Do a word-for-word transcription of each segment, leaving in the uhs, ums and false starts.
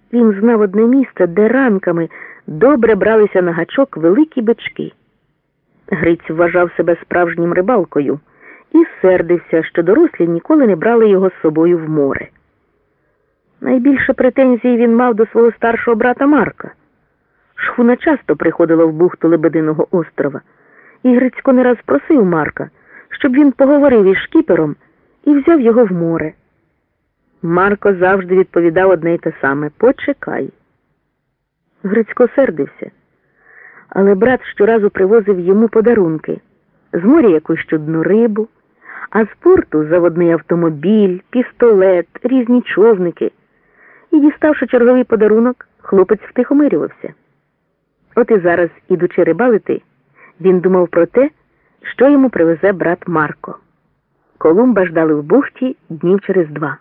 Він знав одне місце, де ранками добре бралися на гачок великі бички. Гриць вважав себе справжнім рибалкою і сердився, що дорослі ніколи не брали його з собою в море. Найбільше претензій він мав до свого старшого брата Марка. Шхуна часто приходила в бухту Лебединого острова, і Грицько не раз просив Марка, щоб він поговорив із шкіпером і взяв його в море. Марко завжди відповідав одне й те саме: «Почекай». Грицько сердився, але брат щоразу привозив йому подарунки: з моря якусь чудну рибу, а з порту заводний автомобіль, пістолет, різні човники. І, діставши черговий подарунок, хлопець втихомирювався. От і зараз, ідучи рибалити, він думав про те, що йому привезе брат Марко. Колумба ждали в бухті днів через два.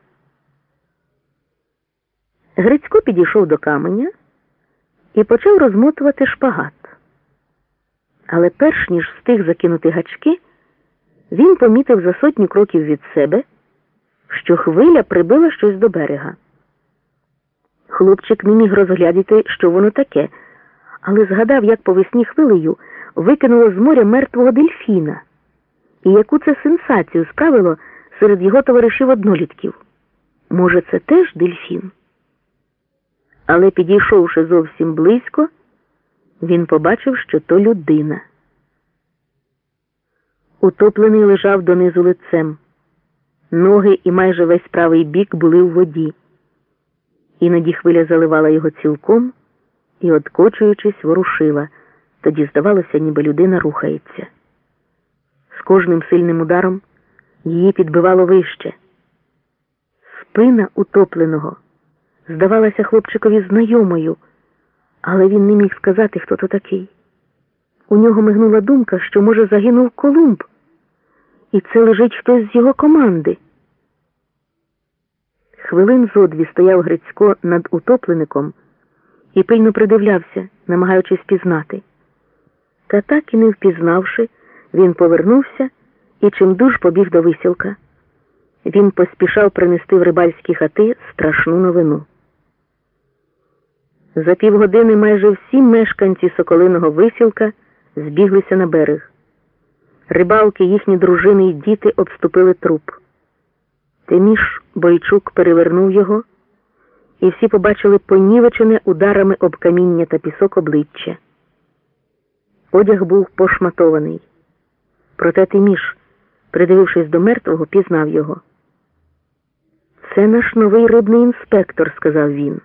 Грицько підійшов до каменя і почав розмотувати шпагат. Але перш ніж встиг закинути гачки, він помітив за сотню кроків від себе, що хвиля прибила щось до берега. Хлопчик не міг розглядіти, що воно таке, але згадав, як по весні хвилею викинуло з моря мертвого дельфіна, і яку це сенсацію справило серед його товаришів-однолітків. Може, це теж дельфін? Але, підійшовши зовсім близько, він побачив, що то людина. Утоплений лежав донизу лицем. Ноги і майже весь правий бік були в воді. Іноді хвиля заливала його цілком і, откочуючись, ворушила. Тоді здавалося, ніби людина рухається. З кожним сильним ударом її підбивало вище. Спина утопленого здавалася хлопчикові знайомою, але він не міг сказати, хто то такий. У нього мигнула думка, що, може, загинув Колумб, і це лежить хтось з його команди. Хвилин зо дві стояв Грицько над утоплеником і пильно придивлявся, намагаючись пізнати. Та так і не впізнавши, він повернувся і чимдуж побіг до висілка. Він поспішав принести в рибальські хати страшну новину. За півгодини майже всі мешканці Соколиного висілка збіглися на берег. Рибалки, їхні дружини й діти обступили труп. Тиміш Бойчук перевернув його, і всі побачили понівечене ударами об каміння та пісок обличчя. Одяг був пошматований. Проте Тиміш, придивившись до мертвого, пізнав його. «Це наш новий рибний інспектор», – сказав він.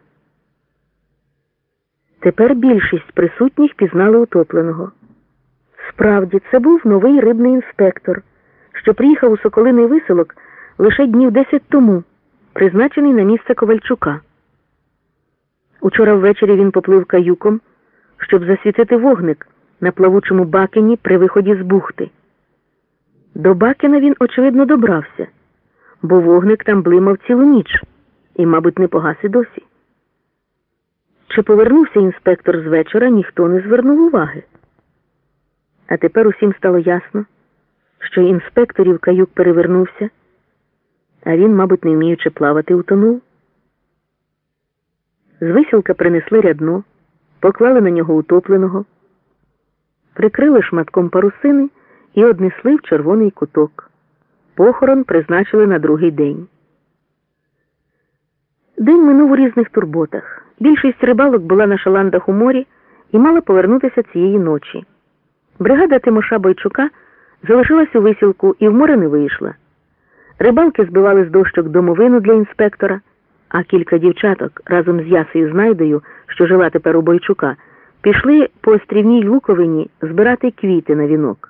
Тепер більшість присутніх пізнали утопленого. Справді, це був новий рибний інспектор, що приїхав у Соколиний висілок лише днів десять тому, призначений на місце Ковальчука. Учора ввечері він поплив каюком, щоб засвітити вогник на плавучому бакені при виході з бухти. До бакена він, очевидно, добрався, бо вогник там блимав цілу ніч і, мабуть, не погас і досі. Чи повернувся інспектор з вечора, ніхто не звернув уваги. А тепер усім стало ясно, що інспекторів каюк перевернувся, а він, мабуть, не вміючи плавати, утонув. З висілка принесли рядно, поклали на нього утопленого, прикрили шматком парусини і однесли в червоний куток. Похорон призначили на другий день. День минув у різних турботах. Більшість рибалок була на шаландах у морі і мала повернутися цієї ночі. Бригада Тимоша Бойчука залишилась у висілку і в море не вийшла. Рибалки збивали з дощок домовину для інспектора, а кілька дівчаток разом з Ясею Знайдою, що жила тепер у Бойчука, пішли по острівній луковині збирати квіти на вінок.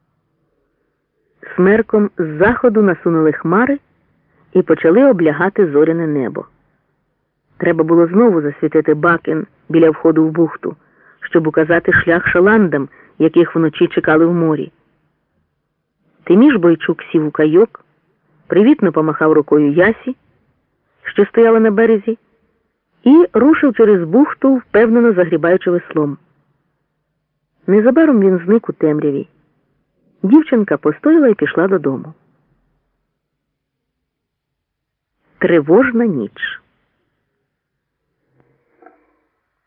Смерком з заходу насунули хмари і почали облягати зоряне небо. Треба було знову засвітити бакен біля входу в бухту, щоб указати шлях шаландам, яких вночі чекали в морі. Тиміш Бойчук сів у кайок, привітно помахав рукою Ясі, що стояла на березі, і рушив через бухту, впевнено загрібаючи веслом. Незабаром він зник у темряві. Дівчинка постояла і пішла додому. Тривожна ніч.